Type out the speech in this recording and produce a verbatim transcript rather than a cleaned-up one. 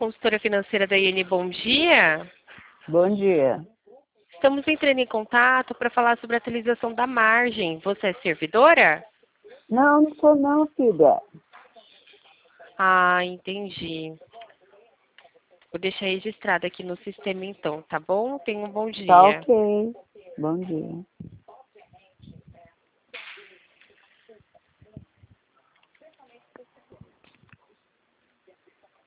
consultora financeira da I N. Bom dia. Bom dia. Estamos entrando em contato para falar sobre a atualização da margem. Você é servidora? Não, não sou não, filha. Ah, entendi. Vou deixar registrado aqui no sistema então, tá bom? Tenha um bom Tá dia. ok. Bom dia.